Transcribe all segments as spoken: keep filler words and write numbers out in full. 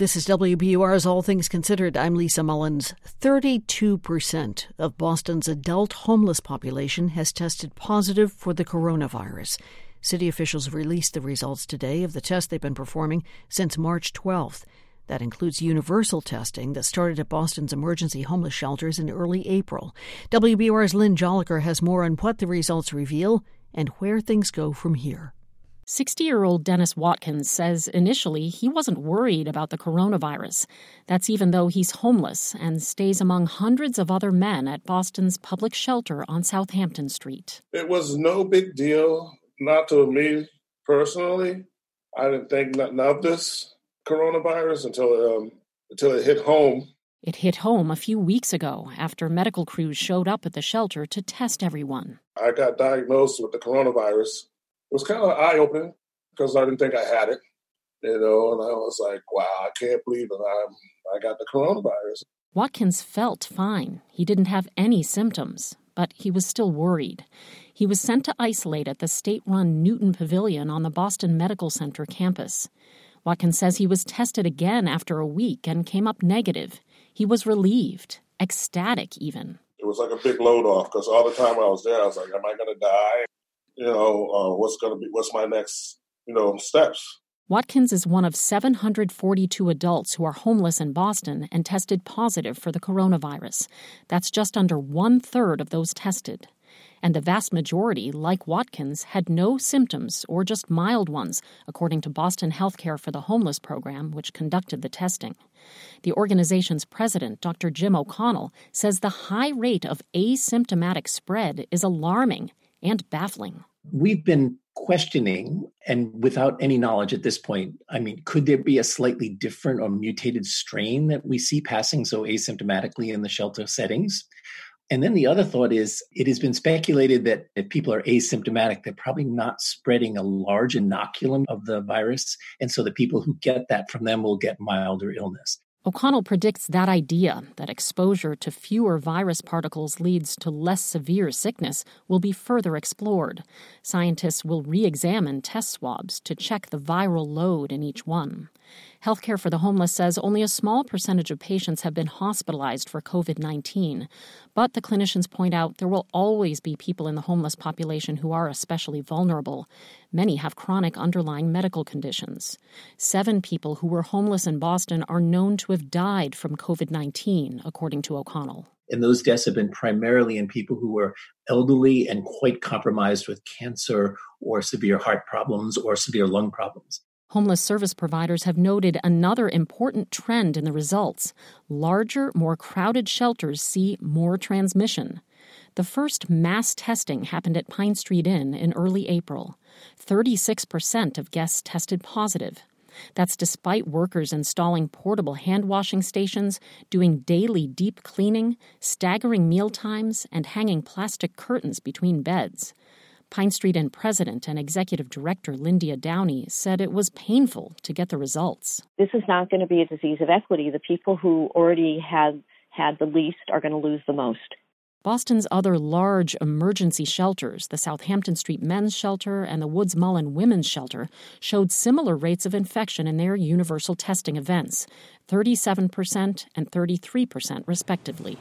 This is W B U R's All Things Considered. I'm Lisa Mullins. thirty-two percent of Boston's adult homeless population has tested positive for the coronavirus. City officials released the results today of the test they've been performing since March twelfth. That includes universal testing that started at Boston's emergency homeless shelters in early April. W B U R's Lynn Jolicoeur has more on what the results reveal and where things go from here. sixty-year-old Dennis Watkins says initially he wasn't worried about the coronavirus. That's even though he's homeless and stays among hundreds of other men at Boston's public shelter on Southampton Street. It was no big deal, not to me personally. I didn't think nothing of this coronavirus until um, until it hit home. It hit home a few weeks ago after medical crews showed up at the shelter to test everyone. I got diagnosed with the coronavirus. It was kind of eye-opening because I didn't think I had it, you know, and I was like, wow, I can't believe that I'm, I got the coronavirus. Watkins felt fine. He didn't have any symptoms, but he was still worried. He was sent to isolate at the state-run Newton Pavilion on the Boston Medical Center campus. Watkins says he was tested again after a week and came up negative. He was relieved, ecstatic even. It was like a big load off because all the time I was there, I was like, am I going to die? You know, uh, what's going to be, what's my next, you know, steps? Watkins is one of seven hundred forty-two adults who are homeless in Boston and tested positive for the coronavirus. That's just under one-third of those tested. And the vast majority, like Watkins, had no symptoms or just mild ones, according to Boston Healthcare for the Homeless program, which conducted the testing. The organization's president, Doctor Jim O'Connell, says the high rate of asymptomatic spread is alarming and baffling. We've been questioning, and without any knowledge at this point, I mean, could there be a slightly different or mutated strain that we see passing so asymptomatically in the shelter settings? And then the other thought is, it has been speculated that if people are asymptomatic, they're probably not spreading a large inoculum of the virus, and so the people who get that from them will get milder illness. O'Connell predicts that idea, that exposure to fewer virus particles leads to less severe sickness, will be further explored. Scientists will re-examine test swabs to check the viral load in each one. Healthcare for the Homeless says only a small percentage of patients have been hospitalized for covid nineteen. But the clinicians point out there will always be people in the homeless population who are especially vulnerable. Many have chronic underlying medical conditions. Seven people who were homeless in Boston are known to have died from covid nineteen, according to O'Connell. And those deaths have been primarily in people who were elderly and quite compromised with cancer or severe heart problems or severe lung problems. Homeless service providers have noted another important trend in the results. Larger, more crowded shelters see more transmission. The first mass testing happened at Pine Street Inn in early April. thirty-six percent of guests tested positive. That's despite workers installing portable hand-washing stations, doing daily deep cleaning, staggering meal times, and hanging plastic curtains between beds. Pine Street Inn president and executive director Lyndia Downey said it was painful to get the results. This is not going to be a disease of equity. The people who already had had the least are going to lose the most. Boston's other large emergency shelters, the Southampton Street Men's Shelter and the Woods Mullen Women's Shelter, showed similar rates of infection in their universal testing events, thirty-seven percent and thirty-three percent respectively.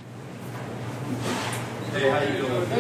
Hey, how you doing?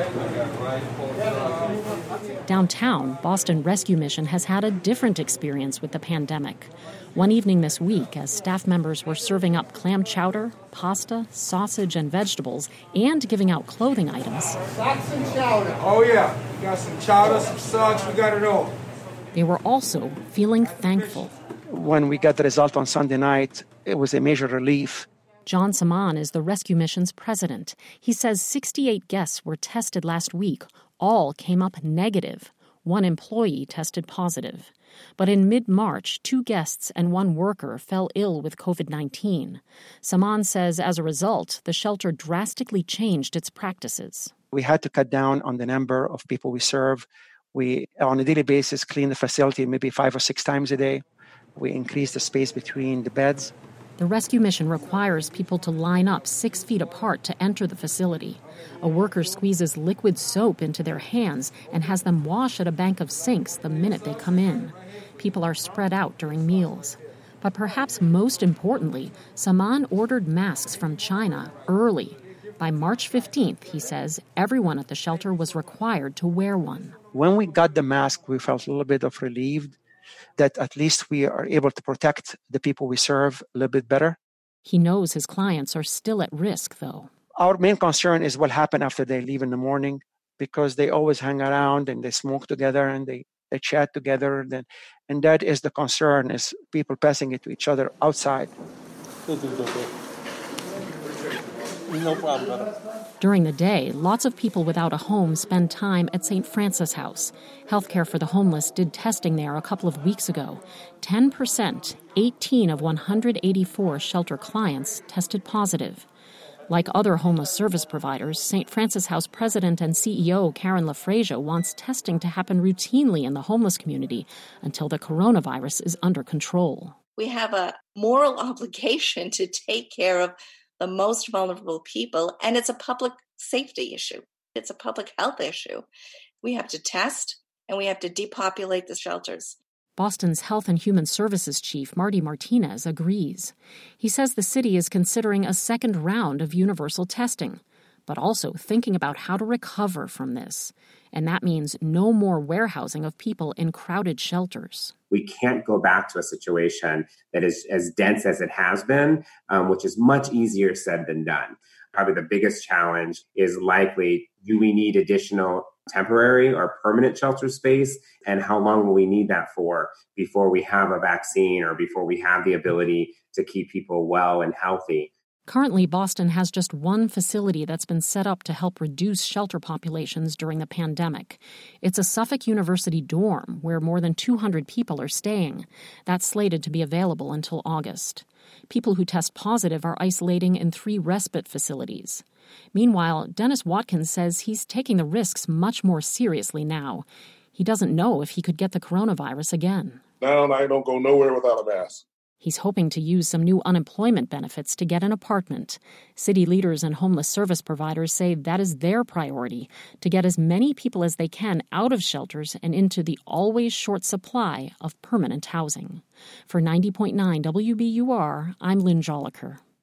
Downtown, Boston Rescue Mission has had a different experience with the pandemic. One evening this week, as staff members were serving up clam chowder, pasta, sausage, and vegetables, and giving out clothing items. Socks and chowder. Oh, yeah. We got some chowder, some socks. We got it all. They were also feeling thankful. When we got the result on Sunday night, it was a major relief. John Saman is the Rescue Mission's president. He says sixty-eight guests were tested last week. All came up negative. One employee tested positive. But in mid-March, two guests and one worker fell ill with covid nineteen. Saman says as a result, the shelter drastically changed its practices. We had to cut down on the number of people we serve. We, on a daily basis, clean the facility maybe five or six times a day. We increased the space between the beds. The rescue mission requires people to line up six feet apart to enter the facility. A worker squeezes liquid soap into their hands and has them wash at a bank of sinks the minute they come in. People are spread out during meals. But perhaps most importantly, Saman ordered masks from China early. By March fifteenth, he says, everyone at the shelter was required to wear one. When we got the mask, we felt a little bit of relieved that at least we are able to protect the people we serve a little bit better. He knows his clients are still at risk, though. Our main concern is what happened after they leave in the morning, because they always hang around and they smoke together and they, they chat together. And, and that is the concern, is people passing it to each other outside. No problem. During the day, lots of people without a home spend time at Saint Francis House. Healthcare for the Homeless did testing there a couple of weeks ago. ten percent, eighteen of one hundred eighty-four shelter clients tested positive. Like other homeless service providers, Saint Francis House president and C E O Karen LaFrasia wants testing to happen routinely in the homeless community until the coronavirus is under control. We have a moral obligation to take care of the most vulnerable people, and it's a public safety issue. It's a public health issue. We have to test, and we have to depopulate the shelters. Boston's Health and Human Services Chief, Marty Martinez, agrees. He says the city is considering a second round of universal testing, but also thinking about how to recover from this. And that means no more warehousing of people in crowded shelters. We can't go back to a situation that is as dense as it has been, um, which is much easier said than done. Probably the biggest challenge is likely, do we need additional temporary or permanent shelter space? And how long will we need that for before we have a vaccine or before we have the ability to keep people well and healthy? Currently, Boston has just one facility that's been set up to help reduce shelter populations during the pandemic. It's a Suffolk University dorm where more than two hundred people are staying. That's slated to be available until August. People who test positive are isolating in three respite facilities. Meanwhile, Dennis Watkins says he's taking the risks much more seriously now. He doesn't know if he could get the coronavirus again. Now I don't go nowhere without a mask. He's hoping to use some new unemployment benefits to get an apartment. City leaders and homeless service providers say that is their priority, to get as many people as they can out of shelters and into the always short supply of permanent housing. For ninety point nine W B U R, I'm Lynn Joliker.